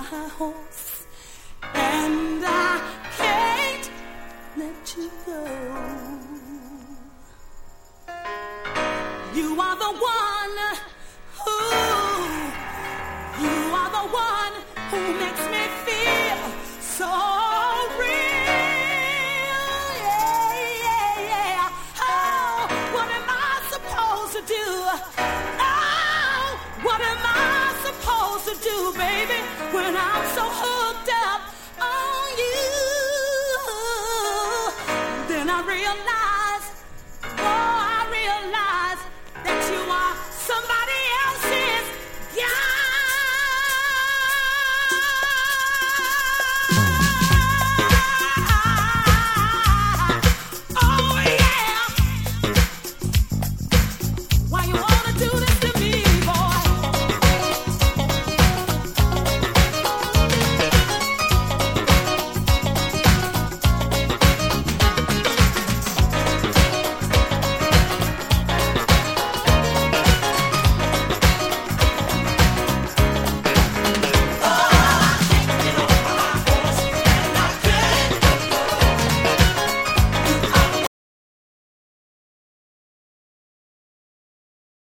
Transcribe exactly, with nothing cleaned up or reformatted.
house, and I can't let you go. You are the one who, you are the one who makes me feel so real. Yeah, yeah, yeah. Oh, what am I supposed to do? Oh, what am I supposed to do, baby, when I'm so hooked up on you? Then I realize